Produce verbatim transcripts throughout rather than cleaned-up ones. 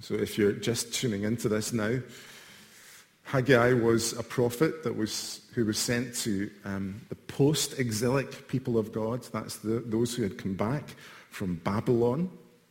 So if you're just tuning into this now, Haggai was a prophet that was who was sent to um, the post-exilic people of God. That's the, those who had come back from Babylon.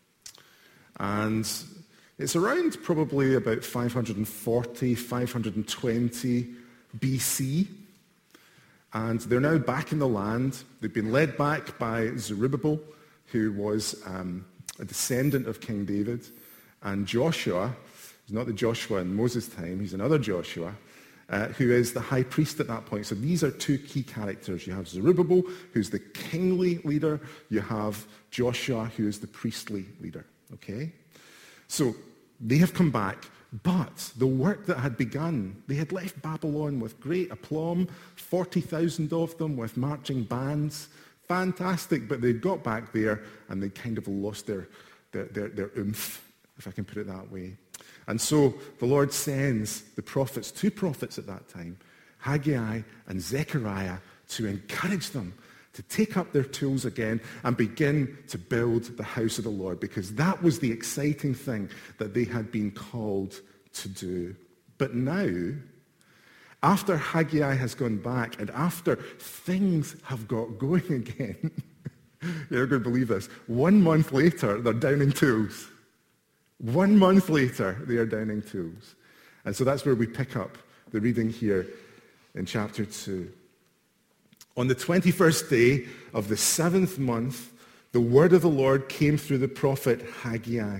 And it's around probably about five forty, five twenty B C. And they're now back in the land. They've been led back by Zerubbabel, who was um, a descendant of King David. And Joshua, he's not the Joshua in Moses' time, he's another Joshua, uh, who is the high priest at that point. So these are two key characters. You have Zerubbabel, who's the kingly leader. You have Joshua, who is the priestly leader. Okay? So they have come back, but the work that had begun, they had left Babylon with great aplomb, forty thousand of them with marching bands. Fantastic, but they got back there and they kind of lost their, their, their, their oomph, if I can put it that way. And so the Lord sends the prophets, two prophets at that time, Haggai and Zechariah, to encourage them to take up their tools again and begin to build the house of the Lord, because that was the exciting thing that they had been called to do. But now, after Haggai has gone back and after things have got going again, you're not going to believe this, one month later, they're downing tools. One month later, they are downing tools. And so that's where we pick up the reading here in chapter two. On the twenty-first day of the seventh month, the word of the Lord came through the prophet Haggai.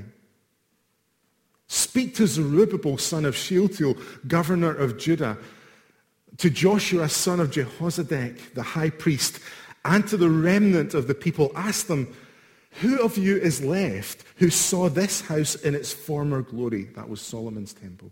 Speak to Zerubbabel, son of Shealtiel, governor of Judah, to Joshua, son of Jehozadak, the high priest, and to the remnant of the people. Ask them, who of you is left who saw this house in its former glory? That was Solomon's temple.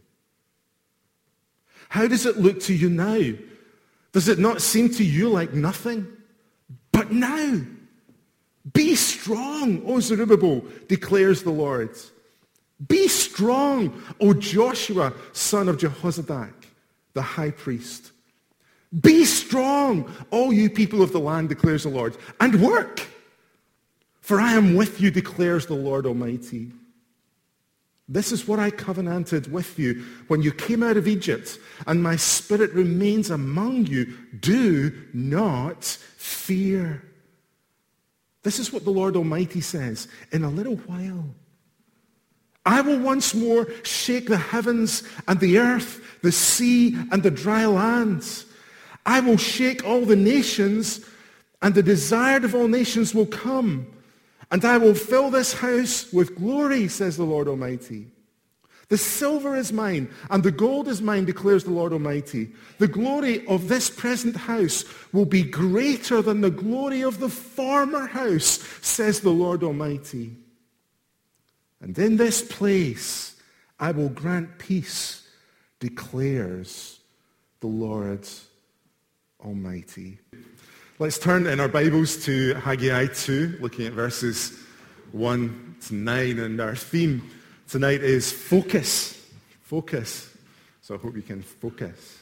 How does it look to you now? Does it not seem to you like nothing? But now, be strong, O Zerubbabel, declares the Lord. Be strong, O Joshua, son of Jehozadak, the high priest. Be strong, all you people of the land, declares the Lord, and work. For I am with you, declares the Lord Almighty. This is what I covenanted with you when you came out of Egypt, and my spirit remains among you. Do not fear. This is what the Lord Almighty says. In a little while, I will once more shake the heavens and the earth, the sea and the dry lands. I will shake all the nations, and the desired of all nations will come. And I will fill this house with glory, says the Lord Almighty. The silver is mine, and the gold is mine, declares the Lord Almighty. The glory of this present house will be greater than the glory of the former house, says the Lord Almighty. And in this place I will grant peace, declares the Lord Almighty. Let's turn in our Bibles to Haggai two, looking at verses one to nine. And our theme tonight is focus. Focus. So I hope you can focus.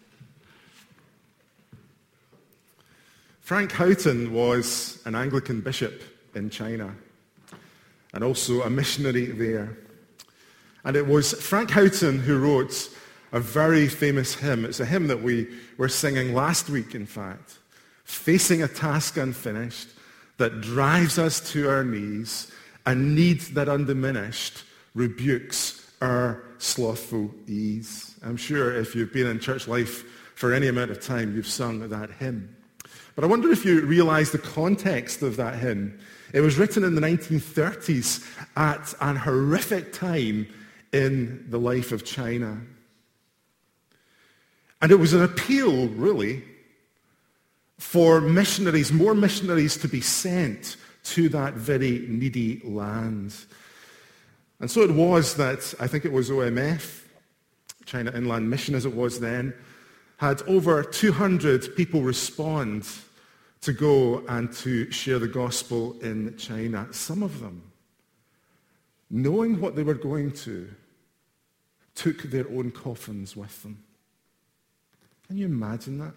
Frank Houghton was an Anglican bishop in China and also a missionary there. And it was Frank Houghton who wrote a very famous hymn. It's a hymn that we were singing last week, in fact. Facing a task unfinished that drives us to our knees, a need that undiminished rebukes our slothful ease. I'm sure if you've been in church life for any amount of time, you've sung that hymn. But I wonder if you realize the context of that hymn. It was written in the nineteen thirties at an horrific time in the life of China. And it was an appeal, really, for missionaries, more missionaries to be sent to that very needy land. And so it was that, I think it was O M F, China Inland Mission as it was then, had over two hundred people respond to go and to share the gospel in China. Some of them, knowing what they were going to, took their own coffins with them. Can you imagine that?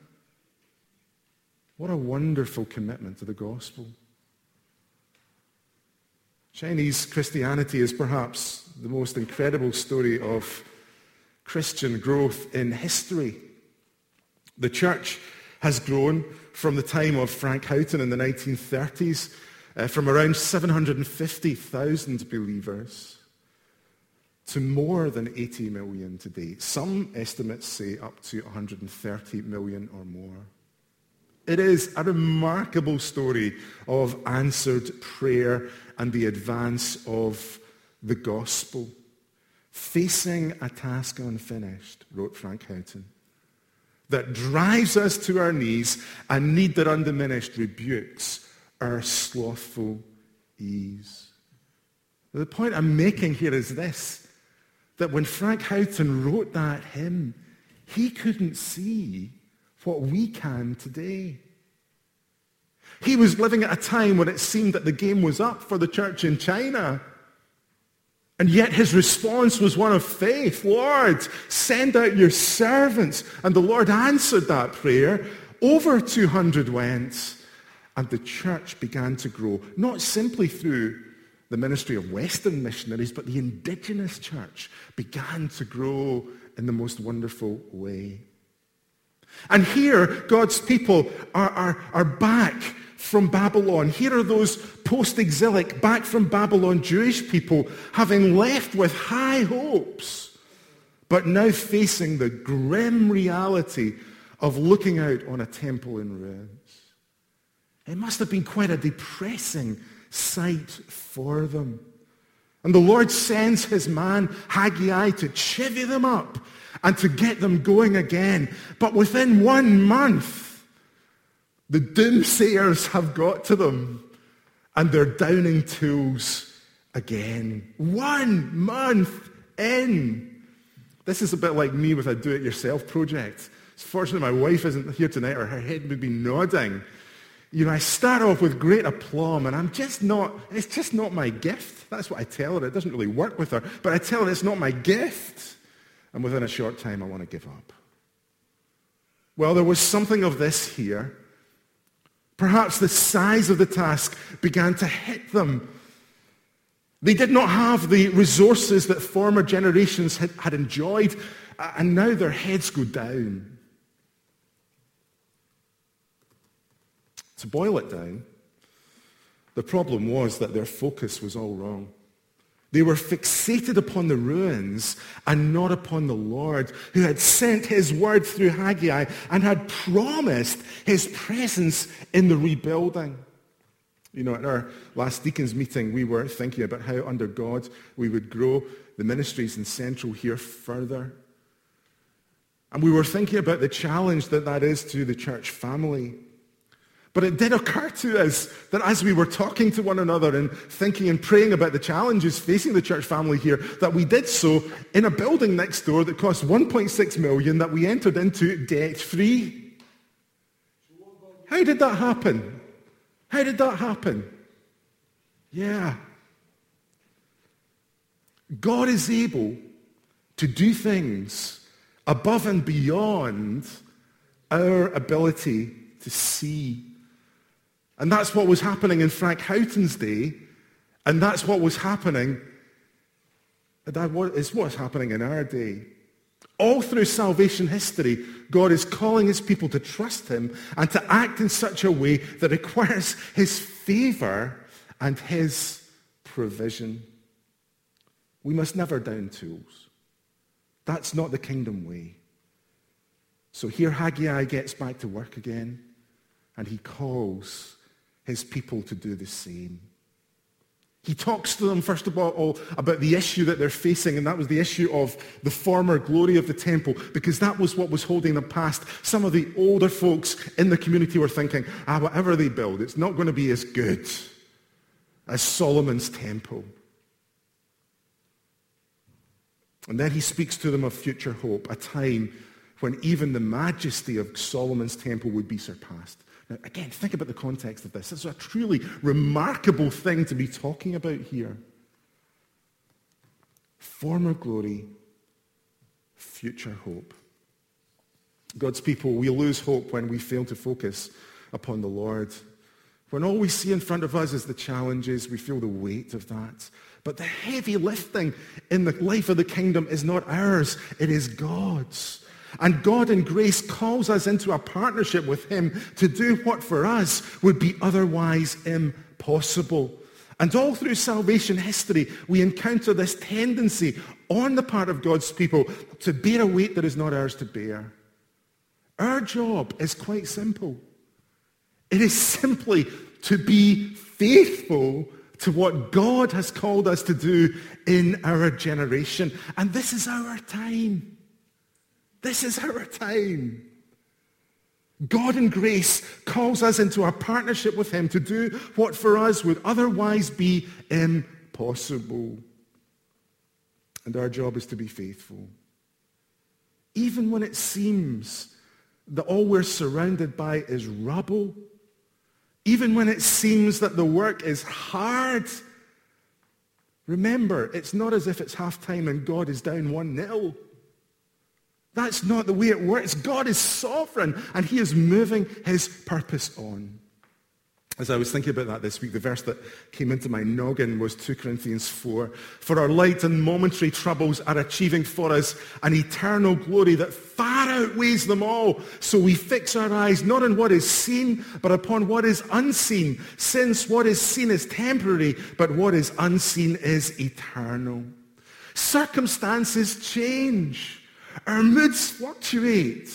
What a wonderful commitment to the gospel. Chinese Christianity is perhaps the most incredible story of Christian growth in history. The church has grown from the time of Frank Houghton in the nineteen thirties, uh, from around seven hundred fifty thousand believers to more than eighty million today. Some estimates say up to one hundred thirty million or more. It is a remarkable story of answered prayer and the advance of the gospel. Facing a task unfinished, wrote Frank Houghton, that drives us to our knees, and need that undiminished rebukes our slothful ease. The point I'm making here is this, that when Frank Houghton wrote that hymn, he couldn't see what we can today. He was living at a time when it seemed that the game was up for the church in China. And yet his response was one of faith. Lord, send out your servants. And the Lord answered that prayer. Over two hundred went. And the church began to grow, not simply through the ministry of Western missionaries, but the indigenous church began to grow in the most wonderful way. And here, God's people are, are, are back from Babylon. Here are those post-exilic, back from Babylon Jewish people, having left with high hopes, but now facing the grim reality of looking out on a temple in ruins. It must have been quite a depressing sight for them. And the Lord sends his man Haggai to chivvy them up and to get them going again. But within one month, the doomsayers have got to them and they're downing tools again. One month in. This is a bit like me with a do-it-yourself project. Fortunately, my wife isn't here tonight, or her head would be nodding. You know, I start off with great aplomb, and I'm just not, it's just not my gift. That's what I tell her. It doesn't really work with her. But I tell her it's not my gift. And within a short time, I want to give up. Well, there was something of this here. Perhaps the size of the task began to hit them. They did not have the resources that former generations had, had enjoyed, and now their heads go down. To boil it down, the problem was that their focus was all wrong. They were fixated upon the ruins and not upon the Lord, who had sent his word through Haggai and had promised his presence in the rebuilding. You know, at our last deacons meeting, we were thinking about how under God we would grow the ministries in Central here further. And we were thinking about the challenge that that is to the church family. But it did occur to us that as we were talking to one another and thinking and praying about the challenges facing the church family here, that we did so in a building next door that cost one point six million dollars that we entered into debt-free. How did that happen? How did that happen? Yeah. God is able to do things above and beyond our ability to see. And that's what was happening in Frank Houghton's day, and that's what was happening, that is what's happening in our day. All through salvation history, God is calling his people to trust him and to act in such a way that requires his favor and his provision. We must never down tools. That's not the kingdom way. So here Haggai gets back to work again, and he calls his people to do the same. He talks to them, first of all, about the issue that they're facing, and that was the issue of the former glory of the temple, because that was what was holding them past. Some of the older folks in the community were thinking, ah, whatever they build, it's not going to be as good as Solomon's temple. And then he speaks to them of future hope, a time when even the majesty of Solomon's temple would be surpassed. Now, again, think about the context of this. This is a truly remarkable thing to be talking about here. Former glory, future hope. God's people, we lose hope when we fail to focus upon the Lord, when all we see in front of us is the challenges, we feel the weight of that. But the heavy lifting in the life of the kingdom is not ours, it is God's. And God in grace calls us into a partnership with him to do what for us would be otherwise impossible. And all through salvation history, we encounter this tendency on the part of God's people to bear a weight that is not ours to bear. Our job is quite simple. It is simply to be faithful to what God has called us to do in our generation. And this is our time. This is our time. God in grace calls us into our partnership with him to do what for us would otherwise be impossible. And our job is to be faithful. Even when it seems that all we're surrounded by is rubble, even when it seems that the work is hard, remember, it's not as if it's half-time and God is down one nil. That's not the way it works. God is sovereign, and he is moving his purpose on. As I was thinking about that this week, the verse that came into my noggin was two Corinthians four. For our light and momentary troubles are achieving for us an eternal glory that far outweighs them all. So we fix our eyes not on what is seen, but upon what is unseen, since what is seen is temporary, but what is unseen is eternal. Circumstances change. Our moods fluctuate.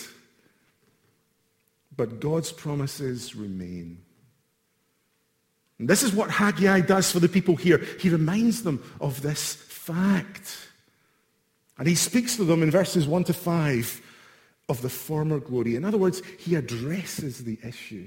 But God's promises remain. And this is what Haggai does for the people here. He reminds them of this fact. And he speaks to them in verses one to five of the former glory. In other words, he addresses the issue.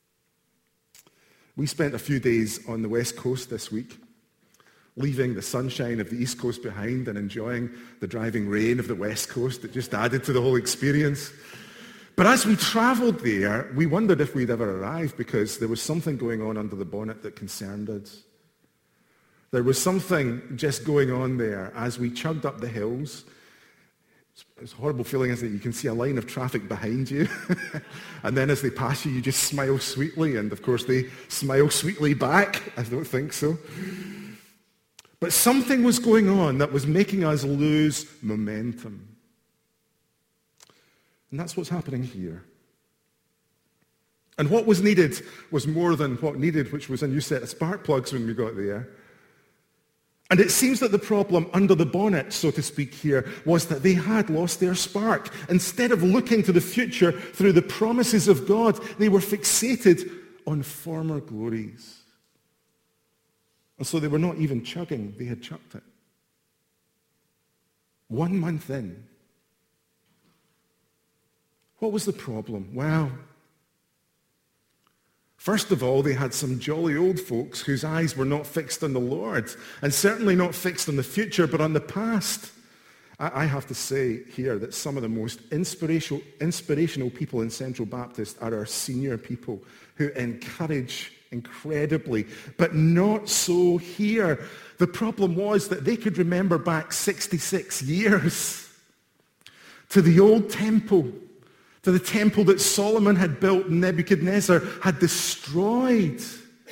We spent a few days on the West Coast this week, leaving the sunshine of the East Coast behind and enjoying the driving rain of the West Coast. It just added to the whole experience. But as we traveled there, we wondered if we'd ever arrive because there was something going on under the bonnet that concerned us. There was something just going on there as we chugged up the hills. It's a horrible feeling, isn't it? You can see a line of traffic behind you. And then as they pass you, you just smile sweetly. And of course, they smile sweetly back. I don't think so. But something was going on that was making us lose momentum. And that's what's happening here. And what was needed was more than what needed, which was a new set of spark plugs when we got there. And it seems that the problem under the bonnet, so to speak here, was that they had lost their spark. Instead of looking to the future through the promises of God, they were fixated on former glories. And so they were not even chugging, they had chucked it. One month in. What was the problem? Well, first of all, they had some jolly old folks whose eyes were not fixed on the Lord, and certainly not fixed on the future, but on the past. I have to say here that some of the most inspirational, inspirational people in Central Baptist are our senior people who encourage incredibly, but not so here. The problem was that they could remember back sixty-six years to the old temple, to the temple that Solomon had built and Nebuchadnezzar had destroyed.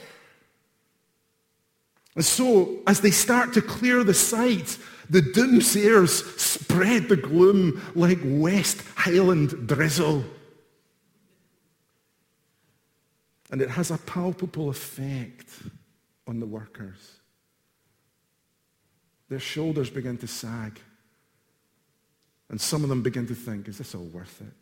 And so, as they start to clear the site, the doomsayers spread the gloom like West Highland drizzle. And it has a palpable effect on the workers. Their shoulders begin to sag. And some of them begin to think, is this all worth it?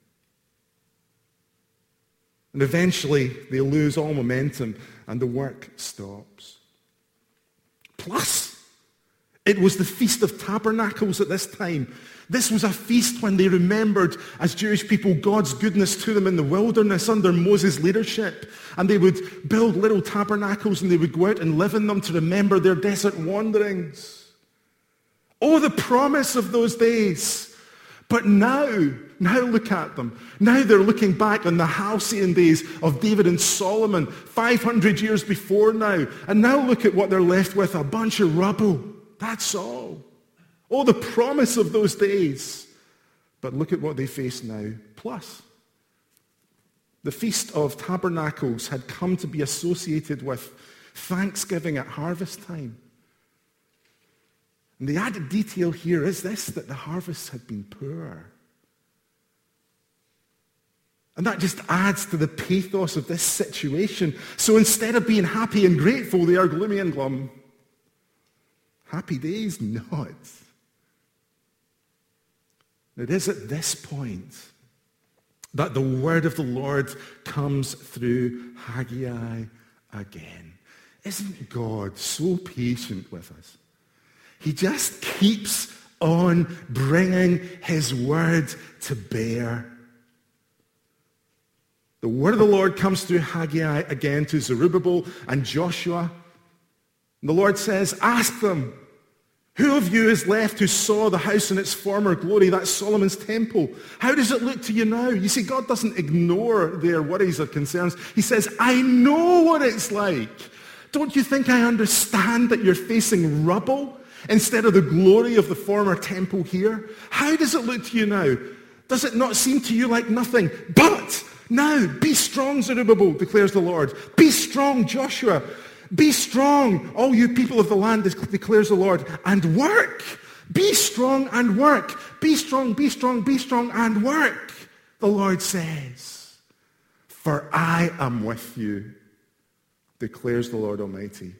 And eventually, they lose all momentum and the work stops. Plus, it was the Feast of Tabernacles at this time. This was a feast when they remembered, as Jewish people, God's goodness to them in the wilderness under Moses' leadership. And they would build little tabernacles and they would go out and live in them to remember their desert wanderings. Oh, the promise of those days. But now, now look at them. Now they're looking back on the halcyon days of David and Solomon, five hundred years before now. And now look at what they're left with, a bunch of rubble. That's all. Oh, the promise of those days. But look at what they face now. Plus, The Feast of Tabernacles had come to be associated with Thanksgiving at harvest time. And the added detail here is this, that the harvest had been poor. And that just adds to the pathos of this situation. So instead of being happy and grateful, they are gloomy and glum. Happy days? Not. It is at this point that the word of the Lord comes through Haggai again. Isn't God so patient with us? He just keeps on bringing his word to bear. The word of the Lord comes through Haggai again to Zerubbabel and Joshua. And the Lord says, ask them, who of you is left who saw the house in its former glory, that's Solomon's temple? How does it look to you now? You see, God doesn't ignore their worries or concerns. He says, I know what it's like. Don't you think I understand that you're facing rubble instead of the glory of the former temple here? How does it look to you now? Does it not seem to you like nothing? But now, be strong, Zerubbabel, declares the Lord. Be strong, Joshua. Be strong, all you people of the land, declares the Lord, and work. Be strong and work. Be strong, be strong, be strong, and work, the Lord says. For I am with you, declares the Lord Almighty.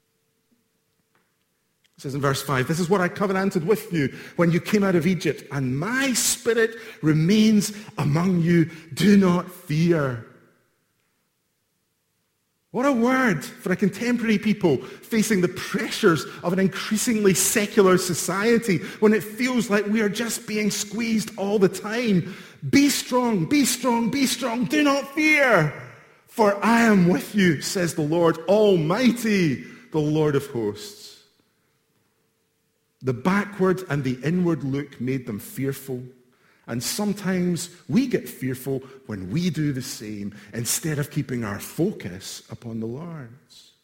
It says in verse five, this is what I covenanted with you when you came out of Egypt, and my spirit remains among you. Do not fear. What a word for a contemporary people facing the pressures of an increasingly secular society when it feels like we are just being squeezed all the time. Be strong, be strong, be strong. Do not fear, for I am with you, says the Lord Almighty, the Lord of hosts. The backward and the inward look made them fearful. And sometimes we get fearful when we do the same instead of keeping our focus upon the Lord.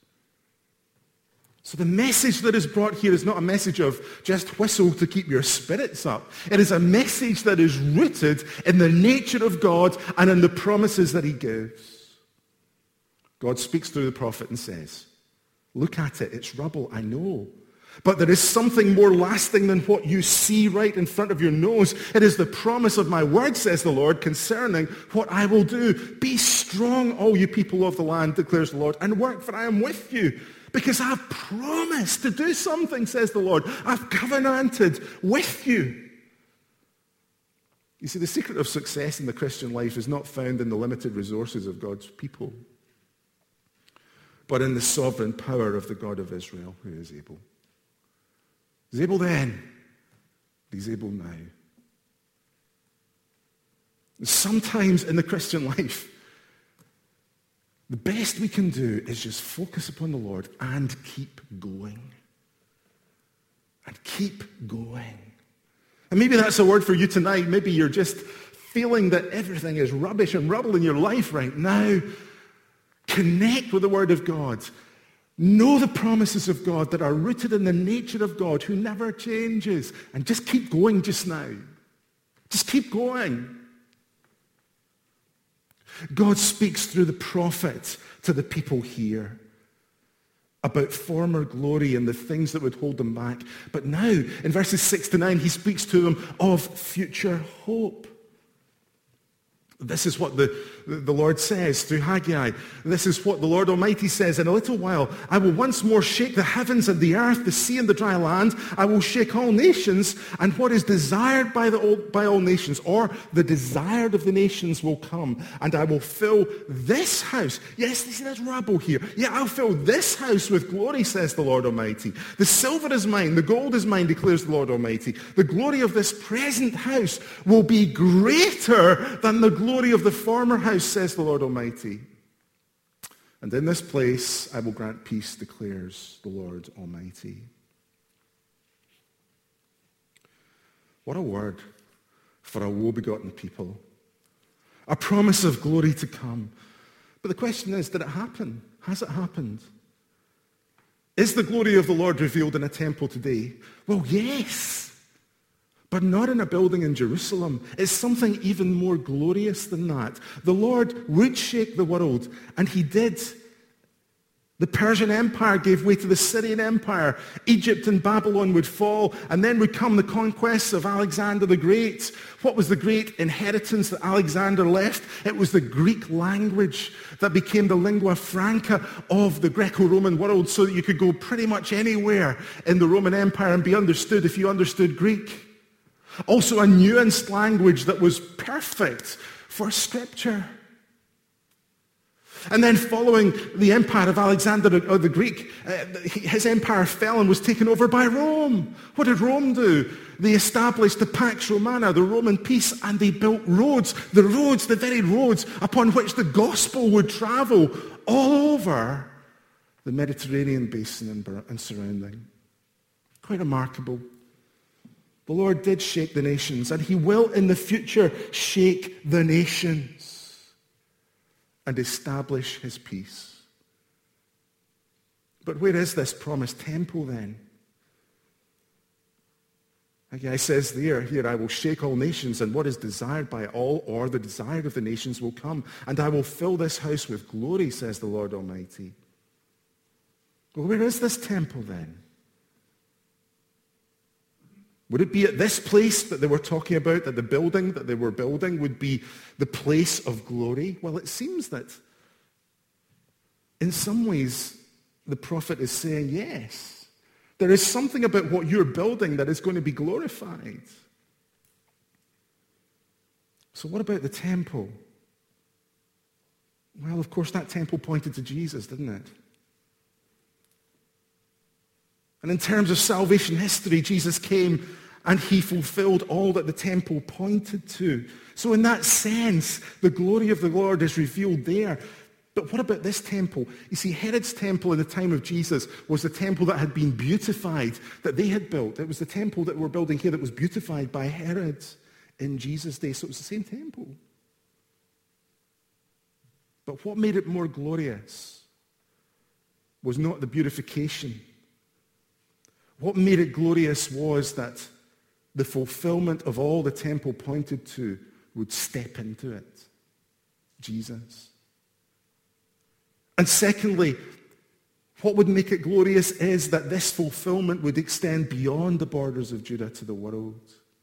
So the message that is brought here is not a message of just whistle to keep your spirits up. It is a message that is rooted in the nature of God and in the promises that he gives. God speaks through the prophet and says, look at it, it's rubble, I know. But there is something more lasting than what you see right in front of your nose. It is the promise of my word, says the Lord, concerning what I will do. Be strong, all you people of the land, declares the Lord, and work, for I am with you. Because I've promised to do something, says the Lord. I've covenanted with you. You see, the secret of success in the Christian life is not found in the limited resources of God's people, but in the sovereign power of the God of Israel, who is able. He's able then, he's able now. Sometimes in the Christian life, the best we can do is just focus upon the Lord and keep going. And keep going. And maybe that's a word for you tonight. Maybe you're just feeling that everything is rubbish and rubble in your life right now. Connect with the Word of God. Know the promises of God that are rooted in the nature of God who never changes. And just keep going just now. Just keep going. God speaks through the prophet to the people here about former glory and the things that would hold them back. But now, in verses six to nine, he speaks to them of future hope. This is what the, the Lord says through Haggai. This is what the Lord Almighty says. In a little while, I will once more shake the heavens and the earth, the sea and the dry land. I will shake all nations, and what is desired by, the old, by all nations, or the desired of the nations, will come. And I will fill this house. Yes, see, there's rubble here. Yeah, I'll fill this house with glory, says the Lord Almighty. The silver is mine, the gold is mine, declares the Lord Almighty. The glory of this present house will be greater than the glory glory of the former house, says the Lord Almighty. And in this place I will grant peace, declares the Lord Almighty. What a word for a woe-begotten people. A promise of glory to come. But the question is, did it happen? Has it happened? Is the glory of the Lord revealed in a temple today? Well, yes. But not in a building in Jerusalem. It's something even more glorious than that. The Lord would shake the world, and he did. The Persian Empire gave way to the Syrian Empire. Egypt and Babylon would fall, and then would come the conquests of Alexander the Great. What was the great inheritance that Alexander left? It was the Greek language that became the lingua franca of the Greco-Roman world, so that you could go pretty much anywhere in the Roman Empire and be understood if you understood Greek. Also a nuanced language that was perfect for Scripture. And then following the empire of Alexander the Greek, uh, his empire fell and was taken over by Rome. What did Rome do? They established the Pax Romana, the Roman peace, and they built roads, the roads, the very roads upon which the gospel would travel all over the Mediterranean basin and, and surrounding. Quite remarkable. The Lord did shake the nations, and he will in the future shake the nations and establish his peace. But where is this promised temple then? Again, it says there, here, I will shake all nations, and what is desired by all, or the desire of the nations, will come. And I will fill this house with glory, says the Lord Almighty. Well, where is this temple then? Would it be at this place that they were talking about, that the building that they were building would be the place of glory? Well, it seems that in some ways the prophet is saying, yes, there is something about what you're building that is going to be glorified. So what about the temple? Well, of course, that temple pointed to Jesus, didn't it? And in terms of salvation history, Jesus came and he fulfilled all that the temple pointed to. So in that sense, the glory of the Lord is revealed there. But what about this temple? You see, Herod's temple in the time of Jesus was the temple that had been beautified, that they had built. It was the temple that we're building here that was beautified by Herod in Jesus' day. So it was the same temple. But what made it more glorious was not the beautification. What made it glorious was that the fulfillment of all the temple pointed to would step into it. Jesus. And secondly, what would make it glorious is that this fulfillment would extend beyond the borders of Judah to the world.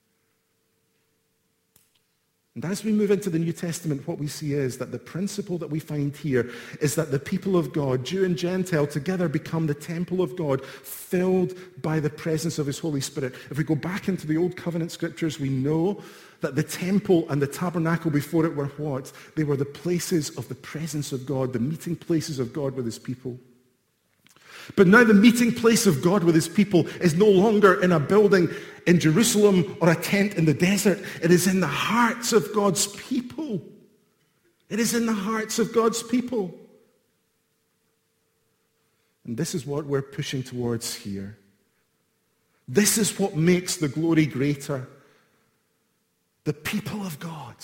And as we move into the New Testament, what we see is that the principle that we find here is that the people of God, Jew and Gentile, together become the temple of God, filled by the presence of his Holy Spirit. If we go back into the Old Covenant scriptures, we know that the temple and the tabernacle before it were what? They were the places of the presence of God, the meeting places of God with his people. But now the meeting place of God with his people is no longer in a building in Jerusalem or a tent in the desert. It is in the hearts of God's people. It is in the hearts of God's people. And this is what we're pushing towards here. This is what makes the glory greater. The people of God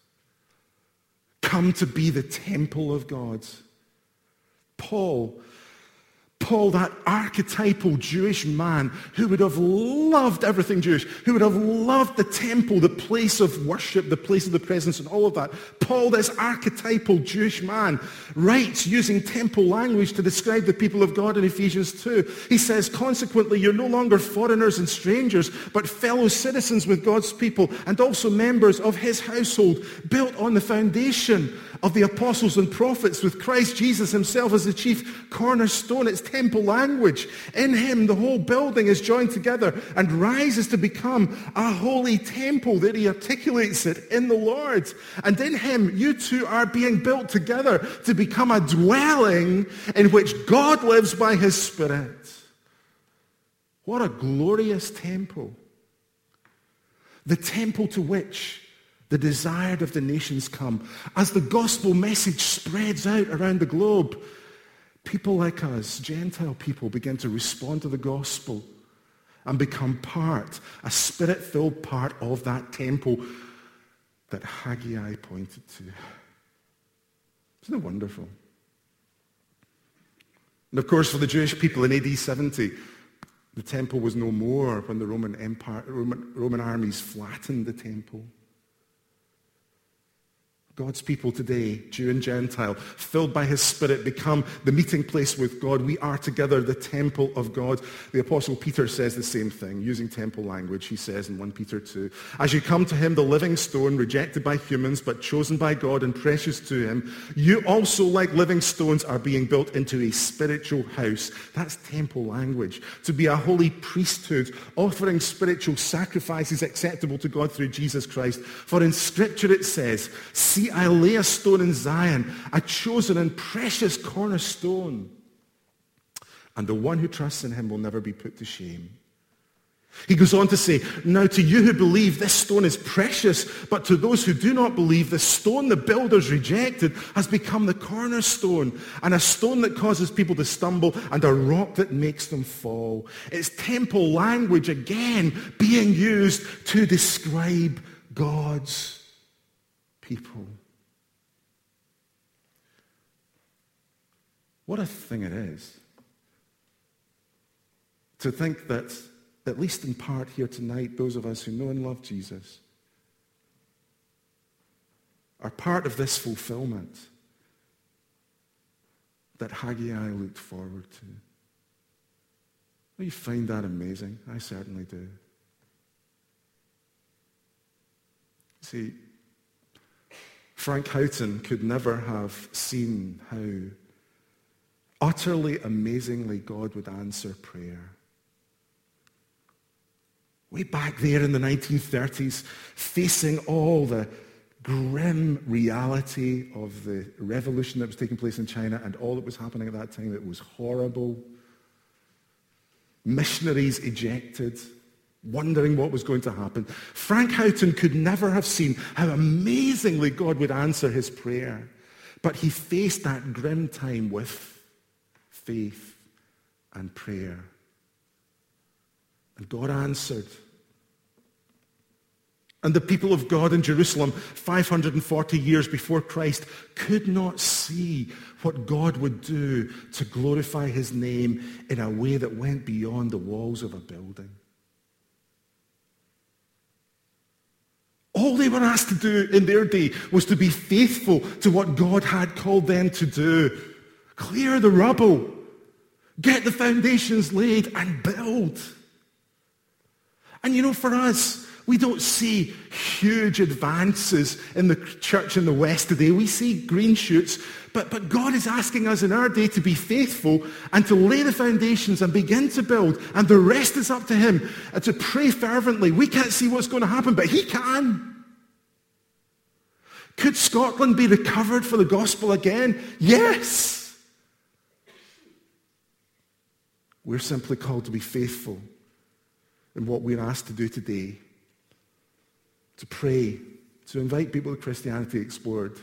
come to be the temple of God. Paul Paul, that archetypal Jewish man who would have loved everything Jewish, who would have loved the temple, the place of worship, the place of the presence and all of that. Paul, this archetypal Jewish man, writes using temple language to describe the people of God in Ephesians two. He says, consequently, you're no longer foreigners and strangers, but fellow citizens with God's people and also members of his household, built on the foundation of the apostles and prophets with Christ Jesus himself as the chief cornerstone. It's temple language. In him, the whole building is joined together and rises to become a holy temple. That he articulates it in the Lord. And in him, you two are being built together to become a dwelling in which God lives by his Spirit. What a glorious temple. The temple to which the desired of the nations come. As the gospel message spreads out around the globe, people like us, Gentile people, begin to respond to the gospel and become part, a spirit-filled part of that temple that Haggai pointed to. Isn't it wonderful? And of course, for the Jewish people in A D seventy, The temple was no more when the Roman Empire, Roman, Roman armies flattened the temple. God's people today, Jew and Gentile, filled by his Spirit, become the meeting place with God. We are together the temple of God. The Apostle Peter says the same thing, using temple language. He says in First Peter two, as you come to him, the living stone, rejected by humans, but chosen by God and precious to him, you also, like living stones, are being built into a spiritual house. That's temple language. To be a holy priesthood, offering spiritual sacrifices acceptable to God through Jesus Christ. For in Scripture it says, see, I lay a stone in Zion, a chosen and precious cornerstone. And the one who trusts in him will never be put to shame. He goes on to say, now to you who believe, this stone is precious, but to those who do not believe, the stone the builders rejected has become the cornerstone, and a stone that causes people to stumble, and a rock that makes them fall. It's temple language again being used to describe God's people. What a thing it is to think that, at least in part here tonight, those of us who know and love Jesus are part of this fulfillment that Haggai looked forward to. Don't you find that amazing? I certainly do. See, Frank Houghton could never have seen how utterly, amazingly God would answer prayer. Way back there in the nineteen thirties, facing all the grim reality of the revolution that was taking place in China and all that was happening at that time, it was horrible. Missionaries ejected, wondering what was going to happen. Frank Houghton could never have seen how amazingly God would answer his prayer. But he faced that grim time with faith and prayer. And God answered. And the people of God in Jerusalem, five hundred forty years before Christ, could not see what God would do to glorify his name in a way that went beyond the walls of a building. All they were asked to do in their day was to be faithful to what God had called them to do. Clear the rubble, get the foundations laid, and build. And you know, for us, we don't see huge advances in the church in the West today. We see green shoots, but, but God is asking us in our day to be faithful and to lay the foundations and begin to build, and the rest is up to him, and to pray fervently. We can't see what's going to happen, but he can. Could Scotland be recovered for the gospel again? Yes. We're simply called to be faithful in what we're asked to do today. To pray, to invite people to Christianity Explored,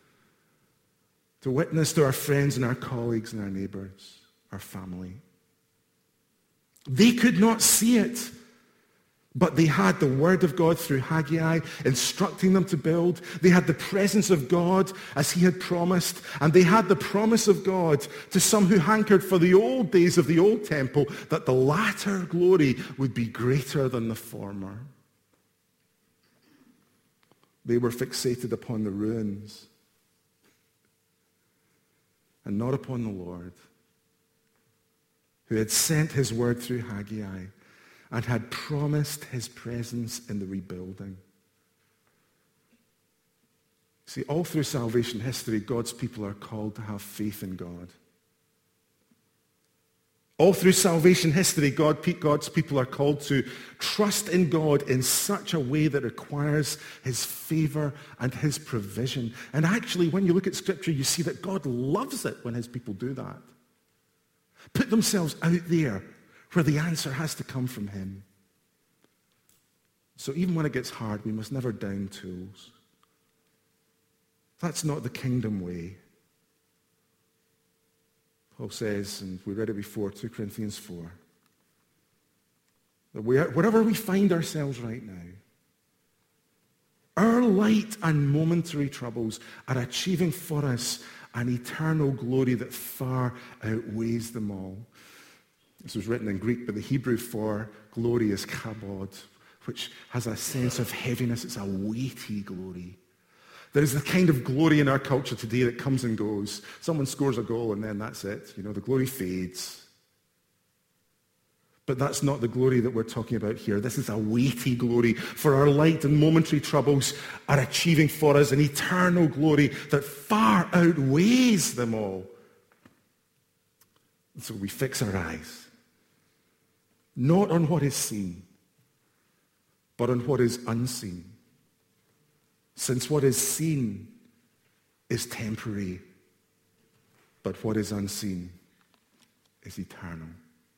to witness to our friends and our colleagues and our neighbors, our family. They could not see it, but they had the word of God through Haggai instructing them to build. They had the presence of God as he had promised, and they had the promise of God to some who hankered for the old days of the old temple, that the latter glory would be greater than the former. They were fixated upon the ruins and not upon the Lord, who had sent his word through Haggai and had promised his presence in the rebuilding. See, all through salvation history, God's people are called to have faith in God. All through salvation history, God, God's people are called to trust in God in such a way that requires his favor and his provision. And actually, when you look at Scripture, you see that God loves it when his people do that. Put themselves out there where the answer has to come from him. So even when it gets hard, we must never down tools. That's not the kingdom way. Paul says, and we read it before, Second Corinthians four, that we are, wherever we find ourselves right now, our light and momentary troubles are achieving for us an eternal glory that far outweighs them all. This was written in Greek, but the Hebrew for glory is kabod, which has a sense of heaviness. It's a weighty glory. There's the kind of glory in our culture today that comes and goes. Someone scores a goal and then that's it. You know, the glory fades. But that's not the glory that we're talking about here. This is a weighty glory, for our light and momentary troubles are achieving for us an eternal glory that far outweighs them all. And so we fix our eyes, not on what is seen, but on what is unseen. Since what is seen is temporary, but what is unseen is eternal.